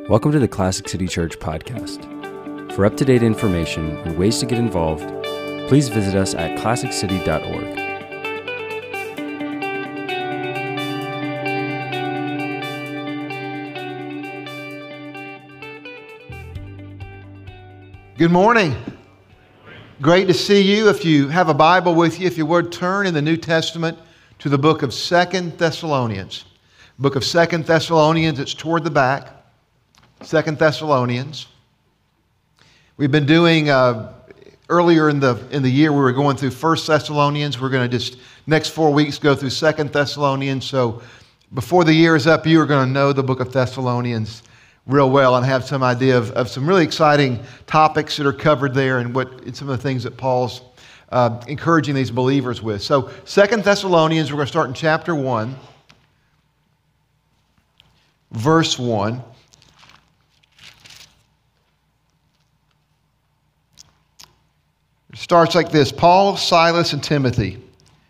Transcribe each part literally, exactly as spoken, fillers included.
Welcome to the Classic City Church podcast. For up-to-date information and ways to get involved, please visit us at classic city dot org. Good morning. Great to see you. If you have a Bible with you, if you would turn in the New Testament to the book of Second Thessalonians. Book of Second Thessalonians, it's toward the back. Second Thessalonians. We've been doing, uh, earlier in the in the year, we were going through First Thessalonians. We're going to just, next four weeks, go through Second Thessalonians. So before the year is up, you are going to know the book of Thessalonians real well and have some idea of, of some really exciting topics that are covered there and what and some of the things that Paul's uh, encouraging these believers with. So Second Thessalonians, we're going to start in chapter one, verse one. It starts like this: Paul, Silas, and Timothy,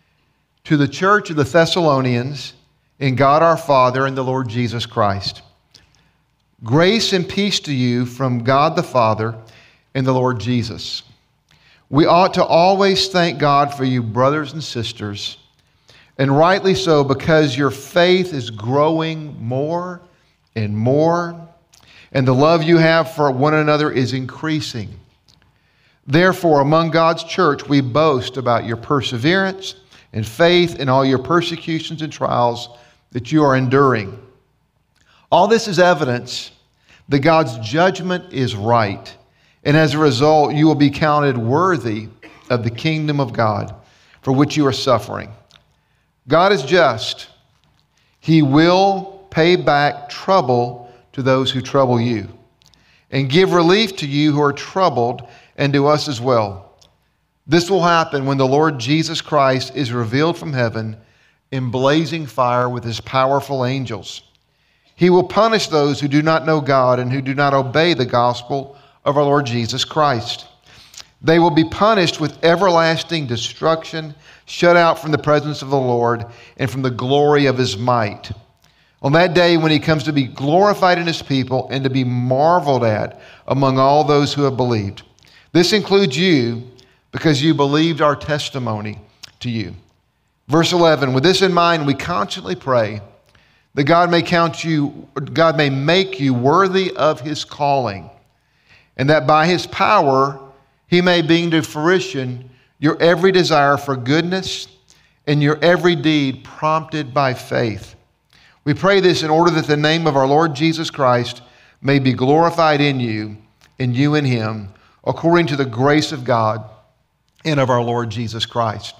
to the church of the Thessalonians, in God our Father and the Lord Jesus Christ. Grace and peace to you from God the Father and the Lord Jesus. We ought to always thank God for you, brothers and sisters, and rightly so, because your faith is growing more and more, and the love you have for one another is increasing. Therefore, among God's church, we boast about your perseverance and faith in all your persecutions and trials that you are enduring. All this is evidence that God's judgment is right, and as a result, you will be counted worthy of the kingdom of God for which you are suffering. God is just. He will pay back trouble to those who trouble you, and give relief to you who are troubled, and to us as well. This will happen when the Lord Jesus Christ is revealed from heaven in blazing fire with his powerful angels. He will punish those who do not know God and who do not obey the gospel of our Lord Jesus Christ. They will be punished with everlasting destruction, shut out from the presence of the Lord and from the glory of his might. On that day when he comes to be glorified in his people and to be marveled at among all those who have believed. This includes you, because you believed our testimony to you. Verse eleven, with this in mind, we constantly pray that God may count you, God may make you worthy of his calling, and that by his power he may bring to fruition your every desire for goodness and your every deed prompted by faith. We pray this in order that the name of our Lord Jesus Christ may be glorified in you, and you in him, according to the grace of God and of our Lord Jesus Christ.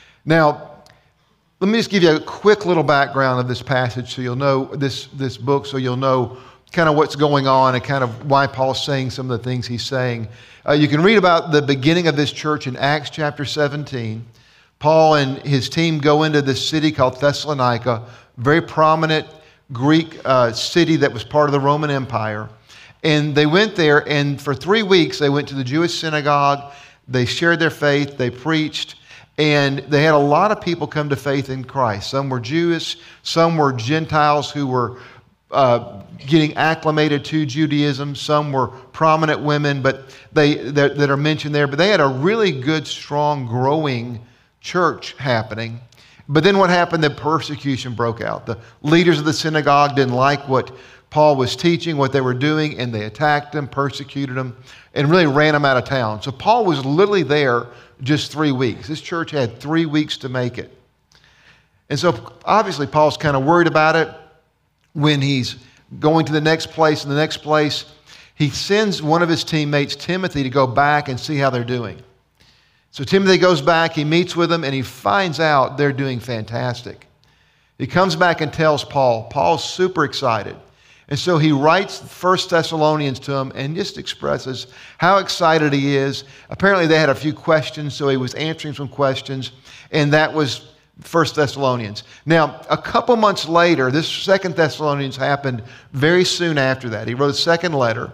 Now, let me just give you a quick little background of this passage so you'll know this, this book, so you'll know kind of what's going on and kind of why Paul's saying some of the things he's saying. Uh, you can read about the beginning of this church in Acts chapter seventeen. Paul and his team go into this city called Thessalonica, very prominent Greek uh, city that was part of the Roman Empire. And they went there, and for three weeks they went to the Jewish synagogue. They shared their faith, they preached, and they had a lot of people come to faith in Christ. Some were Jewish, some were Gentiles who were uh, getting acclimated to Judaism. Some were prominent women, but they that, that are mentioned there. But they had a really good, strong, growing church happening. But then what happened? The persecution broke out. The leaders of the synagogue didn't like what Paul was teaching, what they were doing, and they attacked him, persecuted him, and really ran him out of town. So Paul was literally there just three weeks. This church had three weeks to make it. And so obviously Paul's kind of worried about it. When he's going to the next place and the next place, he sends one of his teammates, Timothy, to go back and see how they're doing. So Timothy goes back, he meets with them, and he finds out they're doing fantastic. He comes back and tells Paul. Paul's super excited. And so he writes First Thessalonians to him and just expresses how excited he is. Apparently they had a few questions, so he was answering some questions, and that was First Thessalonians. Now, a couple months later, this Second Thessalonians happened very soon after that. He wrote a second letter.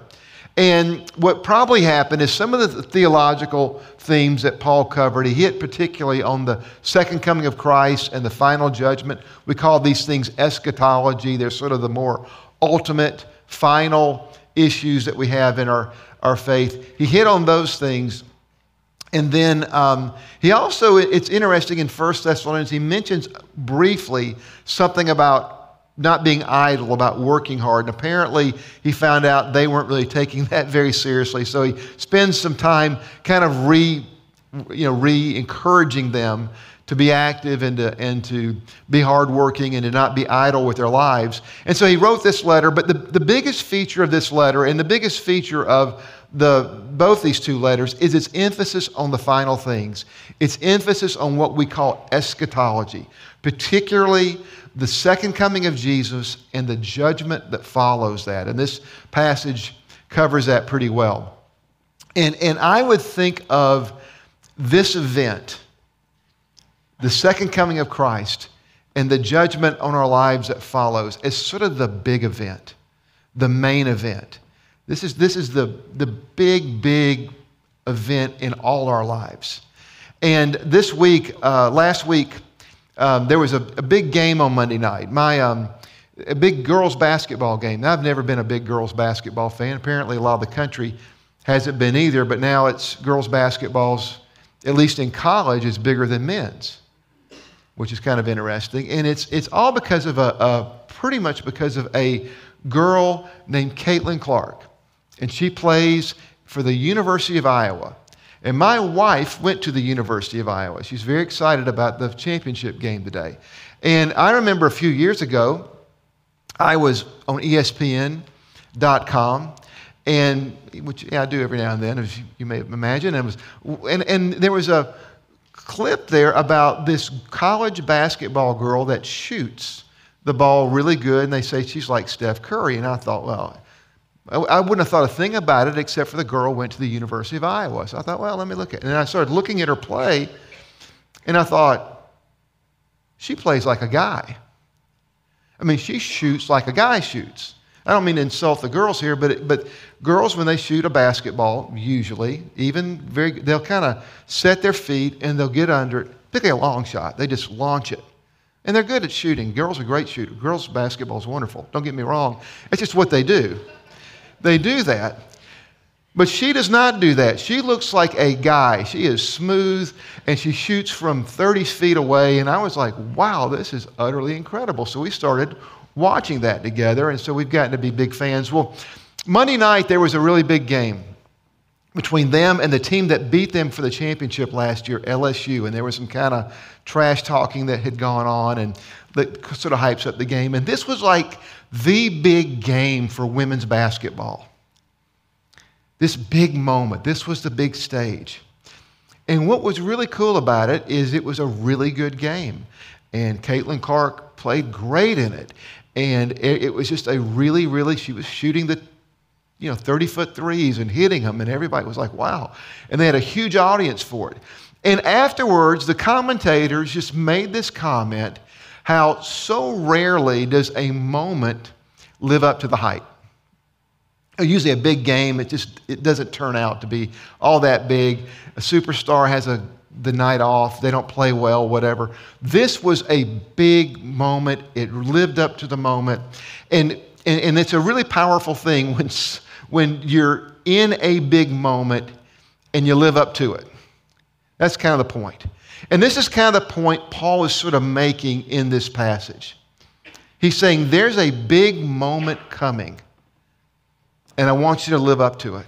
And what probably happened is some of the theological themes that Paul covered, he hit particularly on the second coming of Christ and the final judgment. We call these things eschatology. They're sort of the more ultimate, final issues that we have in our, our faith. He hit on those things. And then um, he also, it's interesting in First Thessalonians, he mentions briefly something about not being idle, about working hard. And apparently he found out they weren't really taking that very seriously. So he spends some time kind of re, you know, re-encouraging them to be active and to, and to be hardworking and to not be idle with their lives. And so he wrote this letter, but the, the biggest feature of this letter and the biggest feature of the both these two letters is its emphasis on the final things. Its emphasis on what we call eschatology, particularly the second coming of Jesus and the judgment that follows that. And this passage covers that pretty well. And, and I would think of this event, the second coming of Christ, and the judgment on our lives that follows, as sort of the big event, the main event. This is, this is the, the big, big event in all our lives. And this week, uh, last week, um, there was a, a big game on Monday night. My um, a big girls basketball game. Now, I've never been a big girls basketball fan. Apparently, a lot of the country hasn't been either. But now it's girls basketball's, at least in college, is bigger than men's, which is kind of interesting. And it's it's all because of a, a pretty much because of a girl named Caitlin Clark. And she plays for the University of Iowa. And my wife went to the University of Iowa. She's very excited about the championship game today. And I remember a few years ago, I was on E S P N dot com, and which yeah, I do every now and then, as you may imagine. And, it was, and, and there was a clip there about this college basketball girl that shoots the ball really good, and they say she's like Steph Curry. And I thought, well, I wouldn't have thought a thing about it except for the girl went to the University of Iowa. So I thought, well, let me look at it. And I started looking at her play, and I thought, she plays like a guy. I mean, she shoots like a guy shoots. I don't mean to insult the girls here, but it, but girls, when they shoot a basketball, usually, even very, they'll kind of set their feet and they'll get under it, particularly a long shot. They just launch it. And they're good at shooting. Girls are great shooters. Girls' basketball is wonderful. Don't get me wrong. It's just what they do. They do that. But she does not do that. She looks like a guy. She is smooth, and she shoots from thirty feet away. And I was like, wow, this is utterly incredible. So we started watching that together, and so we've gotten to be big fans. Well, Monday night, there was a really big game between them and the team that beat them for the championship last year, L S U. And there was some kind of trash talking that had gone on, and that sort of hypes up the game. And this was like the big game for women's basketball. This big moment. This was the big stage. And what was really cool about it is it was a really good game. And Caitlin Clark played great in it. And it, it was just a really, really, she was shooting the, you know, thirty-foot threes and hitting them. And everybody was like, wow. And they had a huge audience for it. And afterwards, the commentators just made this comment, how so rarely does a moment live up to the hype. Usually a big game, it just it doesn't turn out to be all that big. A superstar has a the night off, they don't play well, whatever. This was a big moment. It lived up to the moment. And, and, and it's a really powerful thing when, when you're in a big moment and you live up to it. That's kind of the point. And this is kind of the point Paul is sort of making in this passage. He's saying there's a big moment coming, and I want you to live up to it.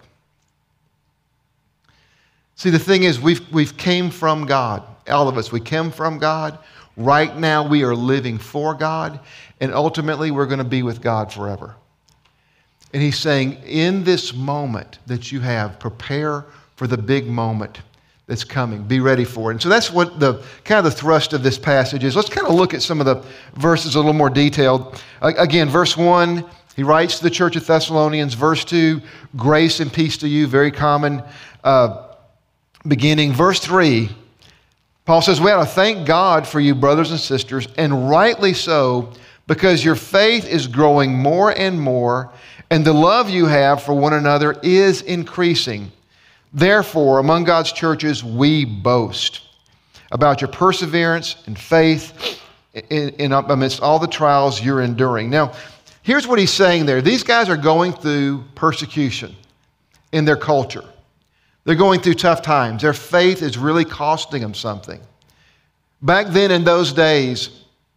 See, the thing is, we've, we've came from God. All of us, we came from God. Right now, we are living for God, and ultimately, we're going to be with God forever. And he's saying, in this moment that you have, prepare for the big moment that's coming. Be ready for it. And so that's what the kind of the thrust of this passage is. Let's kind of look at some of the verses a little more detailed. Again, verse one, he writes to the church of Thessalonians. Verse two, grace and peace to you, very common uh, beginning. Verse three, Paul says, we ought to thank God for you, brothers and sisters, and rightly so, because your faith is growing more and more, and the love you have for one another is increasing. Therefore, among God's churches, we boast about your perseverance and faith in, in, amidst all the trials you're enduring. Now, Here's what he's saying there. These guys are going through persecution in their culture. They're going through tough times. Their faith is really costing them something. Back then in those days,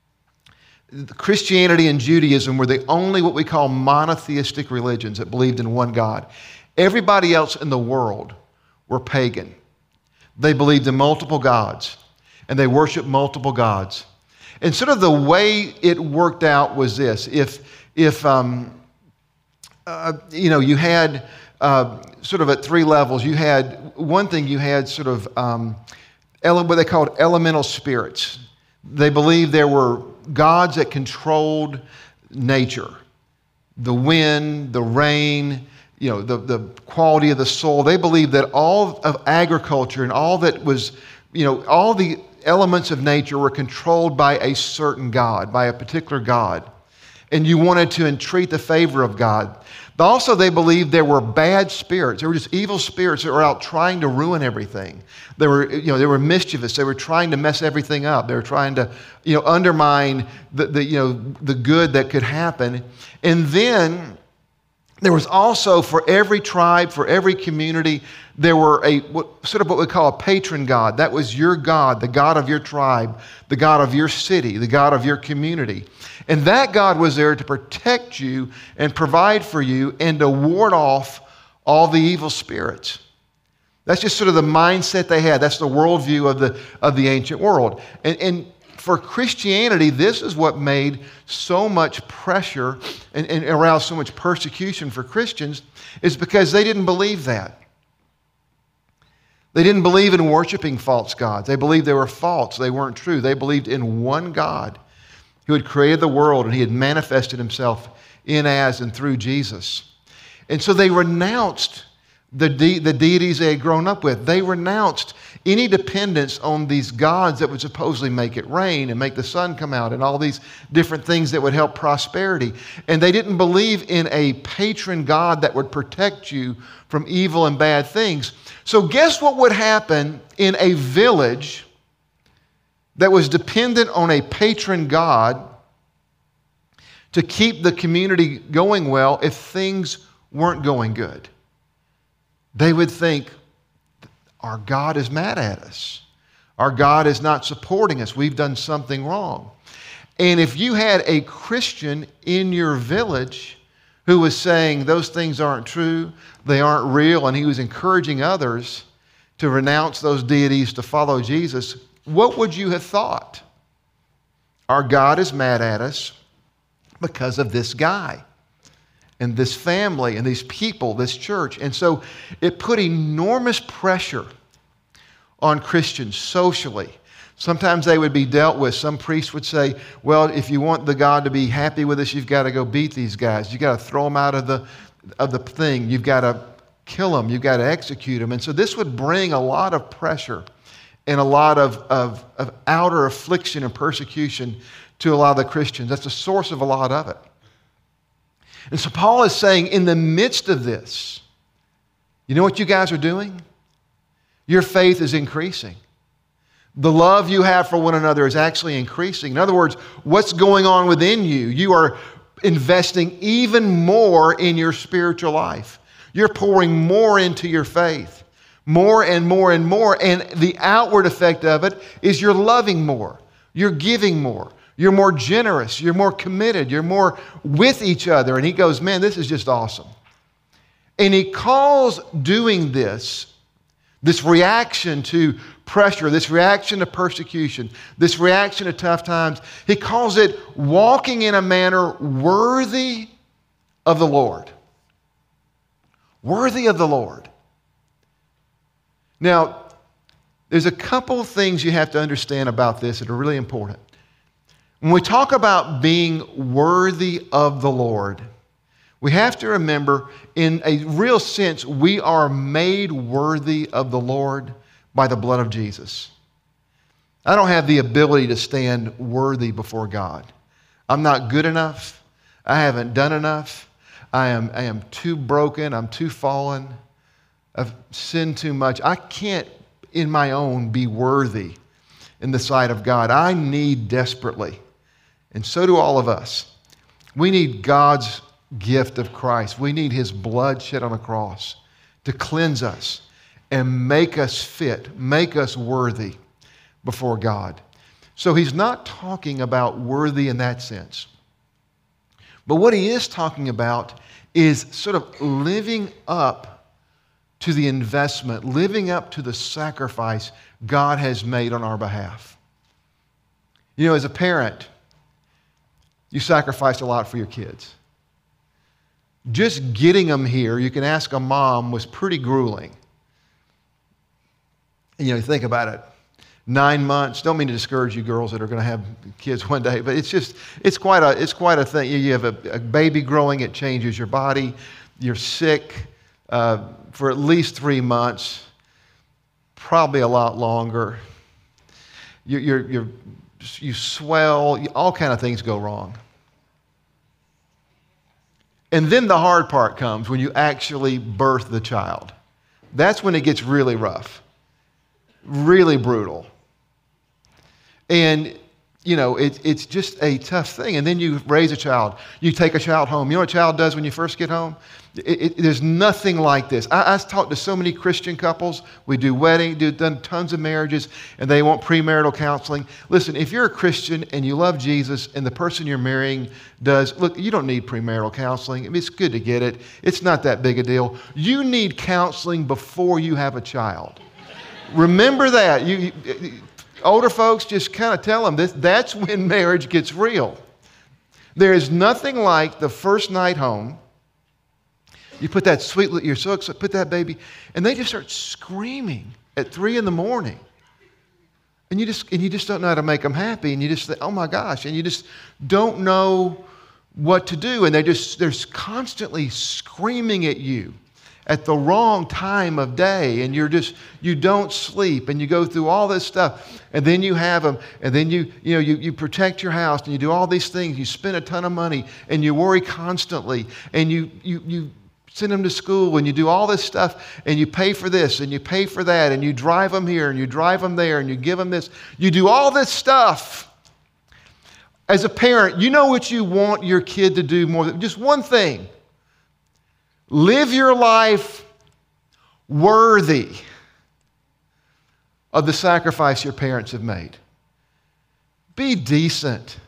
Christianity and Judaism were the only what we call monotheistic religions that believed in one God. Everybody else in the world were pagan. They believed in multiple gods, and they worshiped multiple gods. And sort of the way it worked out was this. If, if um, uh, you know, you had uh, sort of at three levels, you had one thing, you had sort of um, ele- what they called elemental spirits. They believed there were gods that controlled nature, the wind, the rain, you know, the, the quality of the soil. They believed that all of agriculture and all that was, you know, all the elements of nature were controlled by a certain God, by a particular God. And you wanted to entreat the favor of God. But also they believed there were bad spirits. There were just evil spirits that were out trying to ruin everything. They were, you know, they were mischievous. They were trying to mess everything up. They were trying to, you know, undermine the, the you know, the good that could happen. And then there was also, for every tribe, for every community, there were a what, sort of what we call a patron god. That was your God, the God of your tribe, the God of your city, the God of your community. And that God was there to protect you and provide for you and to ward off all the evil spirits. That's just sort of the mindset they had. That's the worldview of the, of the ancient world. And, and for Christianity, this is what made so much pressure and, and aroused so much persecution for Christians, is because they didn't believe that. They didn't believe in worshiping false gods. They believed they were false. They weren't true. They believed in one God who had created the world, and he had manifested himself in, as, and through Jesus. And so they renounced the, de- the deities they had grown up with. They renounced any dependence on these gods that would supposedly make it rain and make the sun come out and all these different things that would help prosperity. And they didn't believe in a patron God that would protect you from evil and bad things. So guess what would happen in a village that was dependent on a patron God to keep the community going well if things weren't going good? They would think, our God is mad at us. Our God is not supporting us. We've done something wrong. And if you had a Christian in your village who was saying those things aren't true, they aren't real, and he was encouraging others to renounce those deities to follow Jesus, what would you have thought? Our God is mad at us because of this guy and this family and these people, this church. And so it put enormous pressure on Christians socially. Sometimes they would be dealt with. Some priests would say, well, if you want the God to be happy with us, you've got to go beat these guys. You've got to throw them out of the, of the thing. You've got to kill them. You've got to execute them. And so this would bring a lot of pressure and a lot of, of, of outer affliction and persecution to a lot of the Christians. That's the source of a lot of it. And so Paul is saying, in the midst of this, you know what you guys are doing? Your faith is increasing. The love you have for one another is actually increasing. In other words, what's going on within you? You are investing even more in your spiritual life. You're pouring more into your faith. More and more and more. And the outward effect of it is you're loving more. You're giving more. You're more generous. You're more committed. You're more with each other. And he goes, man, this is just awesome. And he calls doing this, this reaction to pressure, this reaction to persecution, this reaction to tough times, he calls it walking in a manner worthy of the Lord. Worthy of the Lord. Now, there's a couple of things you have to understand about this that are really important. When we talk about being worthy of the Lord, we have to remember, in a real sense, we are made worthy of the Lord by the blood of Jesus. I don't have the ability to stand worthy before God. I'm not good enough. I haven't done enough. I am, I am too broken. I'm too fallen. I've sinned too much. I can't, in my own, be worthy in the sight of God. I need desperately, and so do all of us. We need God's gift of Christ. We need his blood shed on the cross to cleanse us and make us fit, make us worthy before God. So he's not talking about worthy in that sense. But what he is talking about is sort of living up to the investment, living up to the sacrifice God has made on our behalf. You know, as a parent, you sacrificed a lot for your kids. Just getting them here, you can ask a mom, was pretty grueling. You know, think about it. Nine months, don't mean to discourage you girls that are going to have kids one day, but it's just, it's quite a, it's quite a thing. You have a, a baby growing, it changes your body. You're sick uh, for at least three months, probably a lot longer. You're, you're, you're, you swell, all kind of things go wrong. And then the hard part comes when you actually birth the child. That's when it gets really rough, really brutal. And, you know, it, it's just a tough thing. And then you raise a child. You take a child home. You know what a child does when you first get home? It, it, there's nothing like this. I, I've talked to so many Christian couples. We do wedding, do done tons of marriages, and they want premarital counseling. Listen, if you're a Christian and you love Jesus and the person you're marrying does, look, you don't need premarital counseling. I mean, it's good to get it. It's not that big a deal. You need counseling before you have a child. Remember that. You, you older folks, just kind of tell them this. That's when marriage gets real. There is nothing like the first night home. You put that sweet, you're so excited, put that baby, and they just start screaming at three in the morning. And you just and you just don't know how to make them happy, and you just think, oh my gosh, and you just don't know what to do, and they just they're constantly screaming at you at the wrong time of day, and you're just you don't sleep, and you go through all this stuff, and then you have them, and then you you know you you protect your house, and you do all these things, you spend a ton of money, and you worry constantly, and you you you send them to school, and you do all this stuff, and you pay for this, and you pay for that, and you drive them here, and you drive them there, and you give them this. You do all this stuff. As a parent, you know what you want your kid to do more than just one thing. Live your life worthy of the sacrifice your parents have made. Be decent.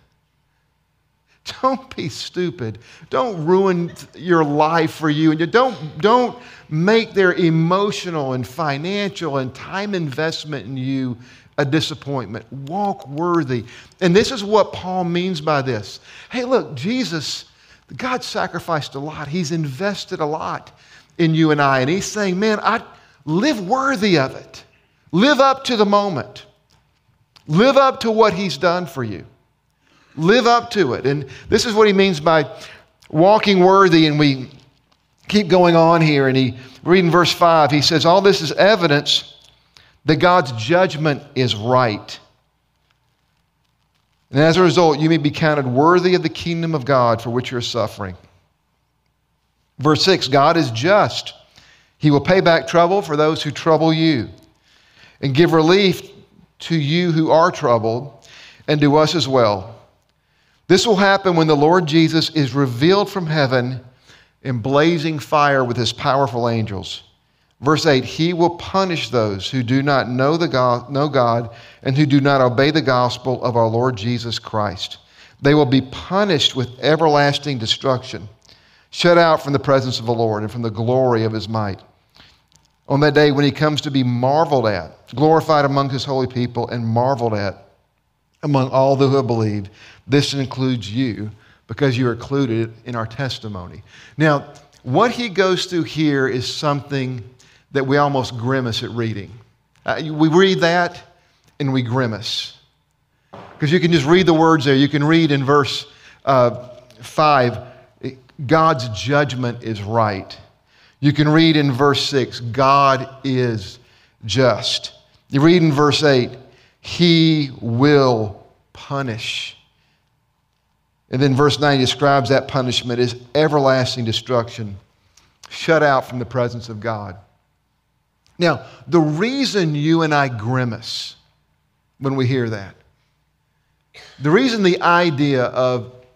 Don't be stupid. Don't ruin your life for you. And you don't, don't make their emotional and financial and time investment in you a disappointment. Walk worthy. And this is what Paul means by this. Hey, look, Jesus, God sacrificed a lot. He's invested a lot in you and I. And he's saying, man, I live worthy of it. Live up to the moment. Live up to what he's done for you. Live up to it. And this is what he means by walking worthy. And we keep going on here. And he, read in verse five, he says, all this is evidence that God's judgment is right. And as a result, you may be counted worthy of the kingdom of God for which you're suffering. Verse six, God is just. He will pay back trouble for those who trouble you and give relief to you who are troubled and to us as well. This will happen when the Lord Jesus is revealed from heaven in blazing fire with his powerful angels. Verse eight, he will punish those who do not know, the God, know God and who do not obey the gospel of our Lord Jesus Christ. They will be punished with everlasting destruction, shut out from the presence of the Lord and from the glory of his might. On that day when he comes to be marveled at, glorified among his holy people and marveled at among all who have believed. This includes you because you are included in our testimony. Now, what he goes through here is something that we almost grimace at reading. Uh, we read that and we grimace. Because you can just read the words there. You can read in verse uh, five, God's judgment is right. You can read in verse six, God is just. You read in verse eight, he will punish. And then verse nine describes that punishment as everlasting destruction, shut out from the presence of God. Now, the reason you and I grimace when we hear that, the reason the idea of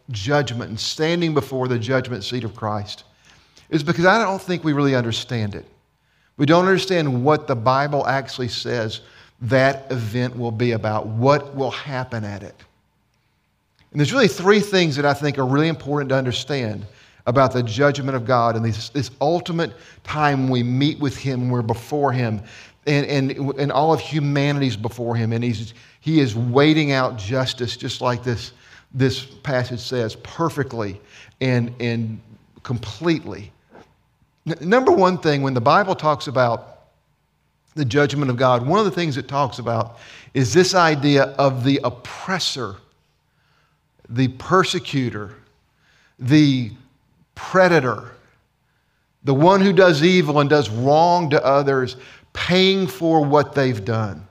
judgment and standing before the judgment seat of Christ is because I don't think we really understand it. We don't understand what the Bible actually says that event will be about, what will happen at it. And there's really three things that I think are really important to understand about the judgment of God and this, this ultimate time we meet with Him, we're before Him, and, and, and all of humanity's before Him, and he's, He is waiting out justice, just like this, this passage says, perfectly and, and completely. N- number one thing, when the Bible talks about the judgment of God, one of the things it talks about is this idea of the oppressor, the persecutor, the predator, the one who does evil and does wrong to others, paying for what they've done.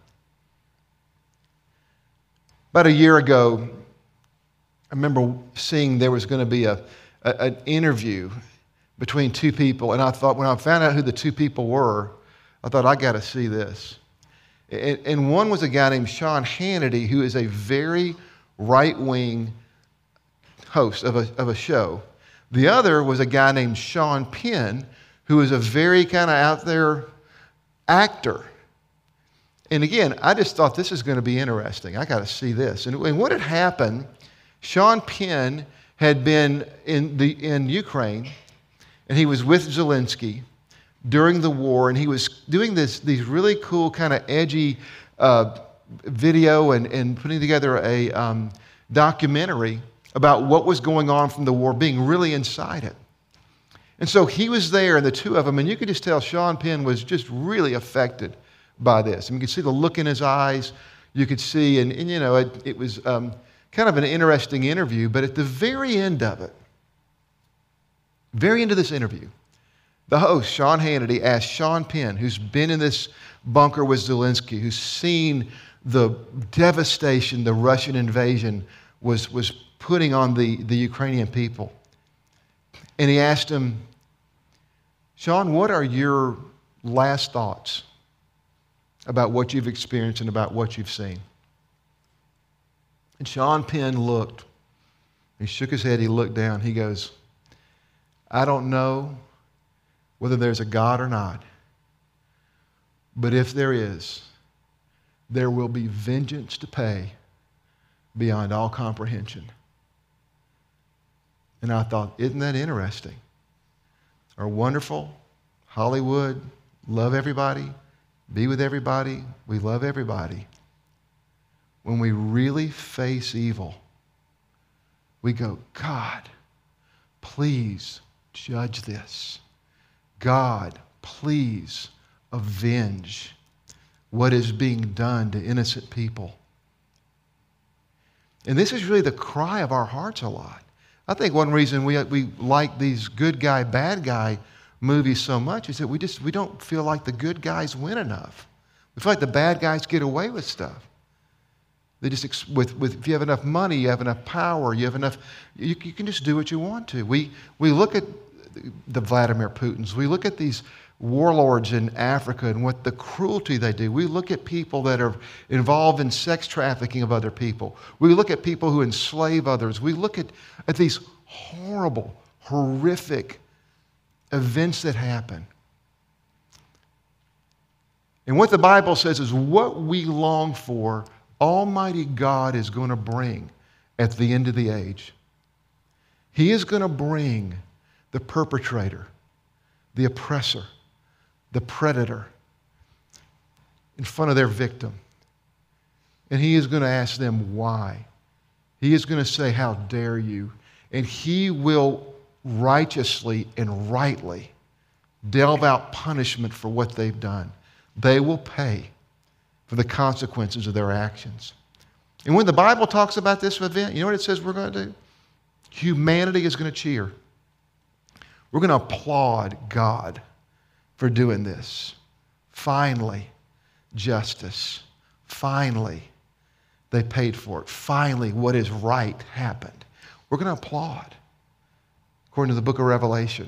About a year ago, I remember seeing there was going to be a, a, an interview between two people, and I thought, when I found out who the two people were, I thought, I got to see this. And, and one was a guy named Sean Hannity, who is a very right-wing host of a, of a show. The other was a guy named Sean Penn, who is a very kind of out there actor. And again, I just thought this is going to be interesting. I got to see this. And, and what had happened, Sean Penn had been in, the, in Ukraine, and he was with Zelensky during the war, and he was doing this, these really cool kind of edgy uh, video and, and putting together a um, documentary about what was going on from the war, being really inside it. And so he was there, and the two of them, and you could just tell Sean Penn was just really affected by this. And you could see the look in his eyes. You could see, and, and you know, it, it was um, kind of an interesting interview, but at the very end of it, very end of this interview, the host, Sean Hannity, asked Sean Penn, who's been in this bunker with Zelensky, who's seen the devastation the Russian invasion was, was putting on the, the Ukrainian people. And he asked him, Sean, what are your last thoughts about what you've experienced and about what you've seen? And Sean Penn looked. He shook his head. He looked down. He goes, I don't know whether there's a God or not, but if there is, there will be vengeance to pay beyond all comprehension. And I thought, isn't that interesting? Our wonderful Hollywood, love everybody, be with everybody, we love everybody. When we really face evil, we go, God, please judge this. God, please avenge what is being done to innocent people. And this is really the cry of our hearts a lot. I think one reason we, we like these good guy, bad guy movies so much is that we just we don't feel like the good guys win enough. We feel like the bad guys get away with stuff. They just, with, with, if you have enough money, you have enough power, you have enough, you, you can just do what you want to. We, we look at the Vladimir Putins. We look at these warlords in Africa and what the cruelty they do. We look at people that are involved in sex trafficking of other people. We look at people who enslave others. We look at, at these horrible, horrific events that happen. And what the Bible says is what we long for, Almighty God is going to bring at the end of the age. He is going to bring the perpetrator, the oppressor, the predator in front of their victim. And he is going to ask them why. He is going to say, how dare you? And he will righteously and rightly delve out punishment for what they've done. They will pay for the consequences of their actions. And when the Bible talks about this event, you know what it says we're going to do? Humanity is going to cheer. We're going to applaud God for doing this. Finally, justice. Finally, they paid for it. Finally, what is right happened. We're going to applaud, according to the book of Revelation.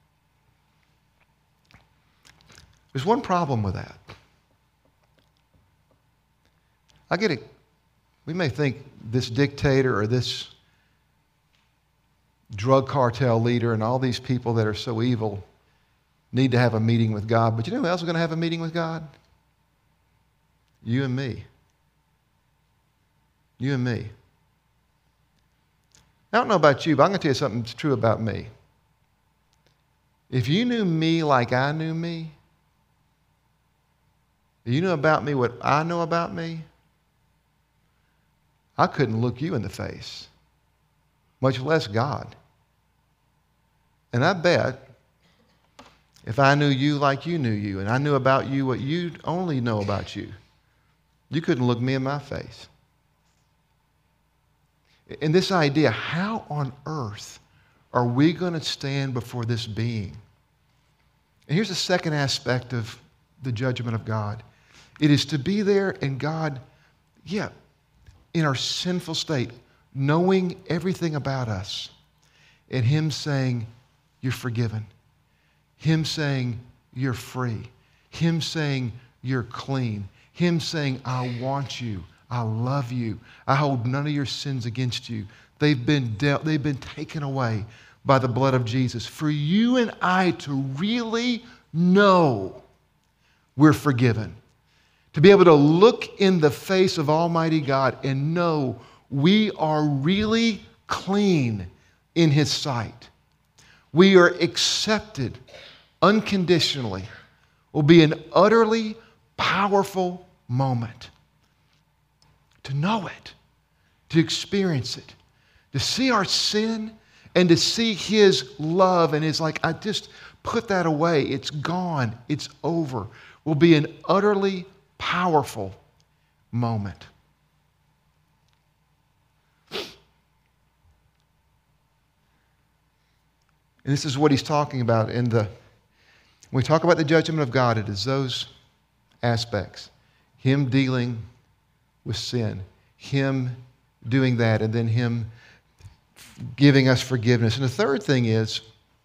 There's one problem with that. I get it. We may think this dictator or this drug cartel leader and all these people that are so evil need to have a meeting with God. But you know who else is going to have a meeting with God? You and me. You and me. I don't know about you, but I'm going to tell you something that's true about me. If you knew me like I knew me, if you knew about me what I know about me, I couldn't look you in the face, much less God. And I bet if I knew you like you knew you, and I knew about you what you only know about you, you couldn't look me in my face. And this idea, how on earth are we going to stand before this being? And here's the second aspect of the judgment of God. It is to be there and God, yeah, in our sinful state, knowing everything about us, and Him saying, you're forgiven. Him saying, you're free. Him saying, you're clean. Him saying, I want you. I love you. I hold none of your sins against you. They've been dealt, they've been taken away by the blood of Jesus. For you and I to really know we're forgiven. To be able to look in the face of Almighty God and know we are really clean in His sight. We are accepted unconditionally. Will be an utterly powerful moment. To know it, to experience it, to see our sin and to see His love, and it's like, I just put that away. It's gone. It's over. Will be an utterly powerful moment. And this is what he's talking about in the, when we talk about the judgment of God, it is those aspects. Him dealing with sin, Him doing that, and then Him giving us forgiveness. And the third thing is,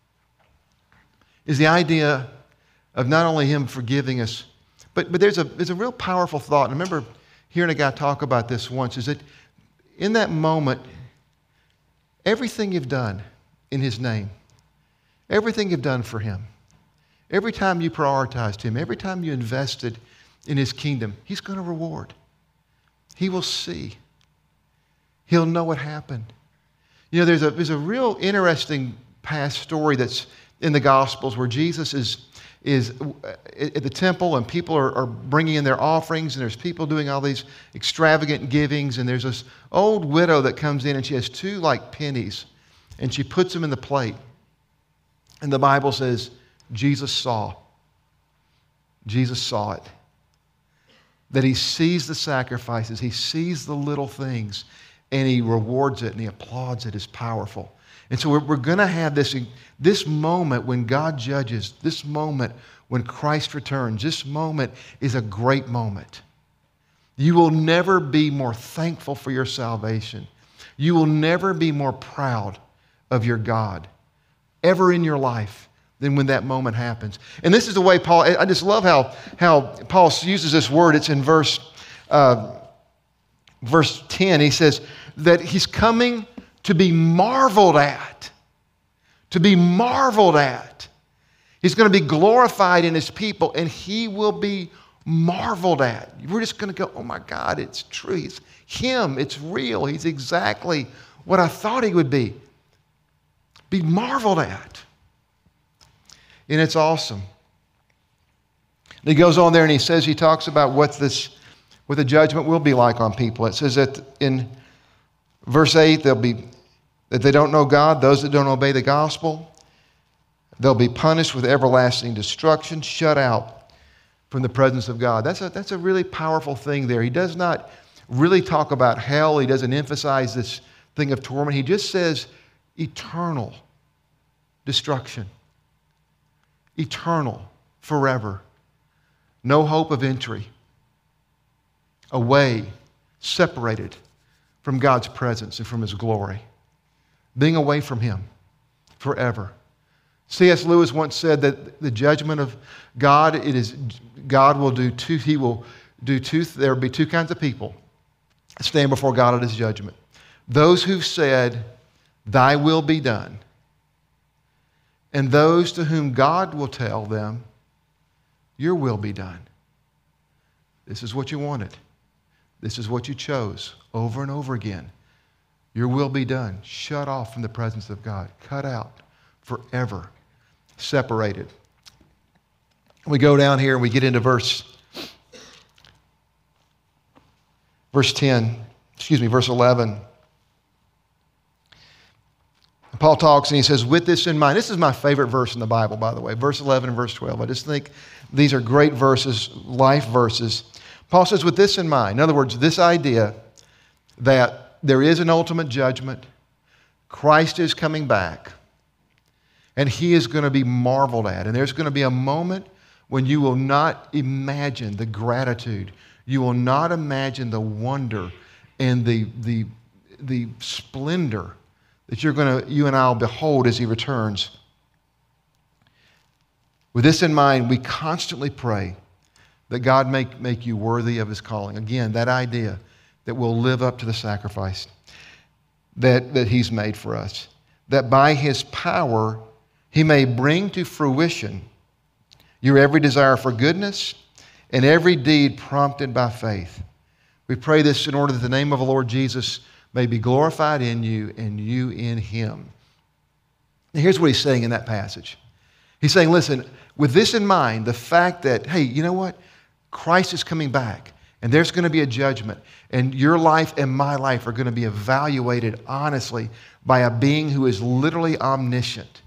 is the idea of not only Him forgiving us, but, but there's, a, there's a real powerful thought. And I remember hearing a guy talk about this once, is that in that moment, everything you've done in His name, everything you've done for Him, every time you prioritized Him, every time you invested in His kingdom, He's going to reward. He will see. He'll know what happened. You know, there's a, there's a real interesting past story that's in the Gospels where Jesus is, is at the temple and people are, are bringing in their offerings, and there's people doing all these extravagant givings, and there's this old widow that comes in and she has two like pennies and she puts them in the plate. And the Bible says Jesus saw. Jesus saw it. That He sees the sacrifices, He sees the little things, and He rewards it and He applauds it as powerful. And so we're, we're going to have this, this moment when God judges, this moment when Christ returns, this moment is a great moment. You will never be more thankful for your salvation. You will never be more proud of your God ever in your life than when that moment happens. And this is the way Paul, I just love how, how Paul uses this word. It's in verse, uh, verse ten. He says that He's coming to be marveled at. To be marveled at. He's going to be glorified in His people, and He will be marveled at. We're just going to go, oh my God, it's true. It's Him. It's real. He's exactly what I thought He would be. Be marveled at. And it's awesome. And he goes on there and he says, he talks about what this, what the judgment will be like on people. It says that in verse eight, they'll be, that they don't know God, those that don't obey the gospel, they'll be punished with everlasting destruction, shut out from the presence of God. That's a, that's a really powerful thing there. He does not really talk about hell. He doesn't emphasize this thing of torment. He just says eternal destruction. Eternal, forever. No hope of entry. Away, separated from God's presence and from His glory. Being away from Him forever. C S Lewis once said that the judgment of God, it is God will do two, He will do two, there will be two kinds of people stand before God at His judgment. Those who've said, thy will be done. And those to whom God will tell them, your will be done. This is what you wanted. This is what you chose over and over again. Your will be done. Shut off from the presence of God. Cut out forever. Separated. We go down here and we get into verse, verse ten, excuse me, verse eleven. Paul talks and he says, with this in mind, this is my favorite verse in the Bible, by the way, verse eleven and verse twelve. I just think these are great verses, life verses. Paul says, with this in mind, in other words, this idea that there is an ultimate judgment, Christ is coming back, and he is going to be marveled at. And there's going to be a moment when you will not imagine the gratitude. You will not imagine the wonder and the, the, the splendor that you're going to, you and I will behold as he returns. With this in mind, we constantly pray that God make, make you worthy of his calling. Again, that idea that we'll live up to the sacrifice that, that he's made for us. That by his power, he may bring to fruition your every desire for goodness and every deed prompted by faith. We pray this in order that the name of the Lord Jesus may be glorified in you and you in him. Now here's what he's saying in that passage. He's saying, listen, with this in mind, the fact that, hey, you know what? Christ is coming back, and there's going to be a judgment, and your life and my life are going to be evaluated honestly by a being who is literally omniscient.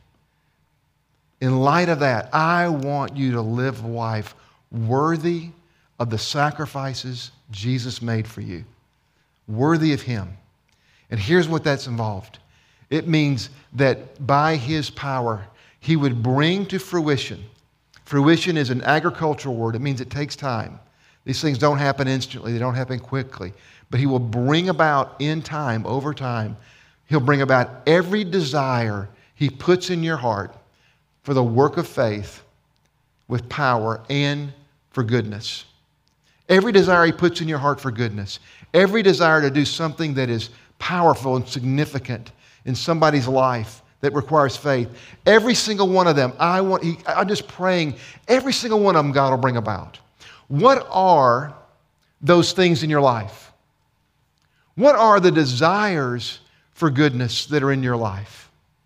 In light of that, I want you to live a life worthy of the sacrifices Jesus made for you, worthy of him. And here's what that's involved. It means that by his power, he would bring to fruition. Fruition is an agricultural word. It means it takes time. These things don't happen instantly. They don't happen quickly. But he will bring about in time, over time, he'll bring about every desire he puts in your heart for the work of faith with power and for goodness. Every desire he puts in your heart for goodness. Every desire to do something that is powerful and significant in somebody's life that requires faith. Every single one of them, I want, he, I'm just praying, every single one of them God will bring about. What are those things in your life? What are the desires for goodness that are in your life?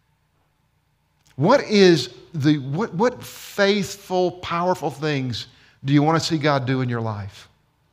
What is the, what, what faithful, powerful things do you want to see God do in your life?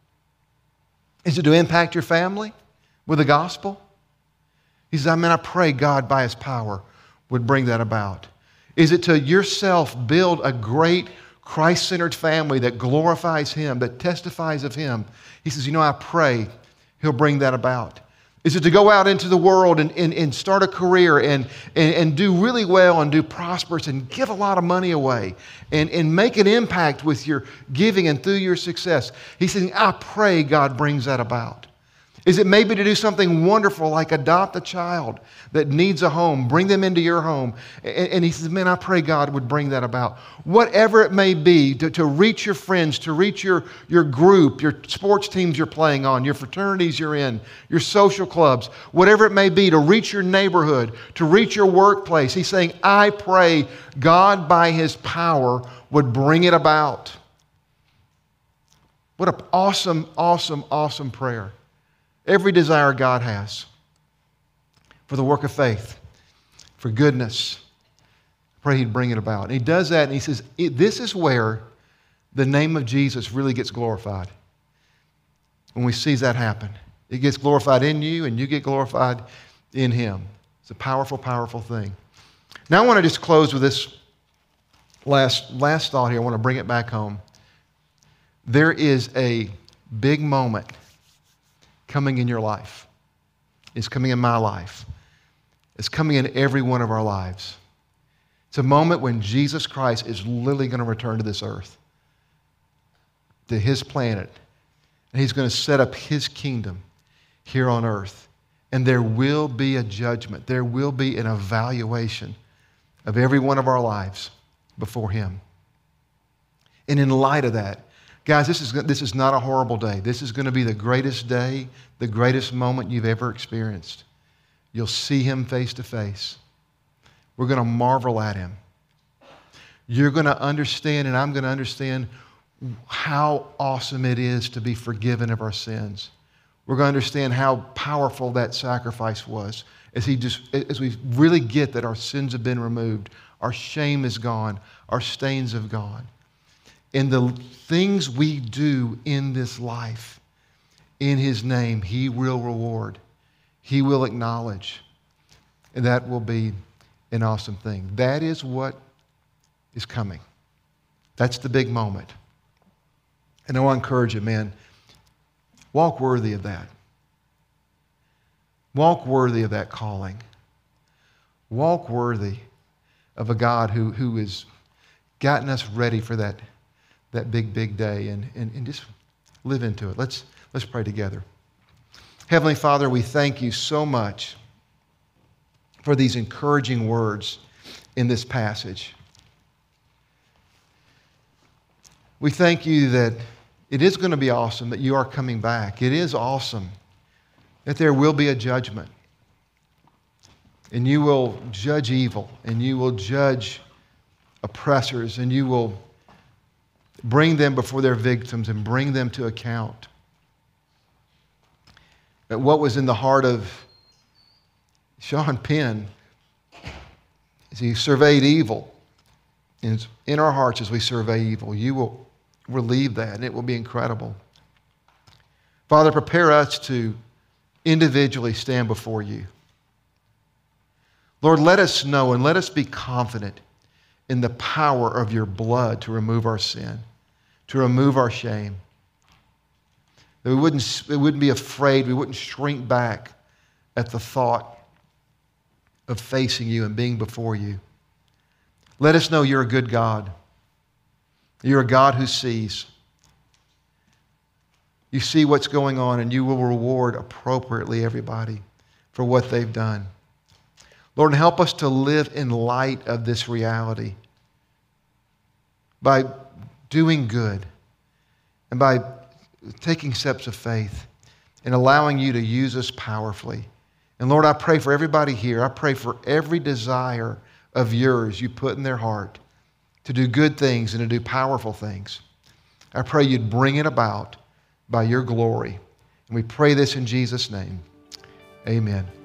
Is it to impact your family with the gospel? He says, I mean, I pray God by his power would bring that about. Is it to yourself build a great Christ-centered family that glorifies him, that testifies of him? He says, you know, I pray he'll bring that about. Is it to go out into the world and, and, and start a career and, and, and do really well and do prosperous and give a lot of money away and, and make an impact with your giving and through your success? He's saying, I pray God brings that about. Is it maybe to do something wonderful like adopt a child that needs a home, bring them into your home? And, and he says, man, I pray God would bring that about. Whatever it may be, to, to reach your friends, to reach your, your group, your sports teams you're playing on, your fraternities you're in, your social clubs, whatever it may be, to reach your neighborhood, to reach your workplace. He's saying, I pray God by his power would bring it about. What an awesome, awesome, awesome prayer. Every desire God has for the work of faith, for goodness, I pray he'd bring it about. And he does that, and he says, this is where the name of Jesus really gets glorified. When we see that happen, it gets glorified in you, and you get glorified in him. It's a powerful, powerful thing. Now I want to just close with this last, last thought here. I want to bring it back home. There is a big moment coming in your life. It's coming in my life. It's coming in every one of our lives. It's a moment when Jesus Christ is literally going to return to this earth, to his planet, and he's going to set up his kingdom here on earth. And there will be a judgment. There will be an evaluation of every one of our lives before him. And in light of that, guys, this is, this is not a horrible day. This is going to be the greatest day, the greatest moment you've ever experienced. You'll see him face to face. We're going to marvel at him. You're going to understand, and I'm going to understand how awesome it is to be forgiven of our sins. We're going to understand how powerful that sacrifice was as he just, as we really get that our sins have been removed, our shame is gone, our stains have gone. And the things we do in this life, in his name, he will reward. He will acknowledge. And that will be an awesome thing. That is what is coming. That's the big moment. And I want to encourage you, man, walk worthy of that. Walk worthy of that calling. Walk worthy of a God who, who has gotten us ready for that, that big, big day, and, and, and just live into it. Let's, let's pray together. Heavenly Father, we thank you so much for these encouraging words in this passage. We thank you that it is going to be awesome that you are coming back. It is awesome that there will be a judgment. And you will judge evil, and you will judge oppressors, and you will bring them before their victims and bring them to account. But what was in the heart of Sean Penn as he surveyed evil, and in our hearts as we survey evil, you will relieve that, and it will be incredible. Father, prepare us to individually stand before you. Lord, let us know and let us be confident in the power of your blood to remove our sin, to remove our shame. That we wouldn't, we wouldn't be afraid, we wouldn't shrink back at the thought of facing you and being before you. Let us know you're a good God. You're a God who sees. You see what's going on, and you will reward appropriately everybody for what they've done. Lord, help us to live in light of this reality by doing good and by taking steps of faith and allowing you to use us powerfully. And Lord, I pray for everybody here. I pray for every desire of yours you put in their heart to do good things and to do powerful things. I pray you'd bring it about by your glory. And we pray this in Jesus' name. Amen.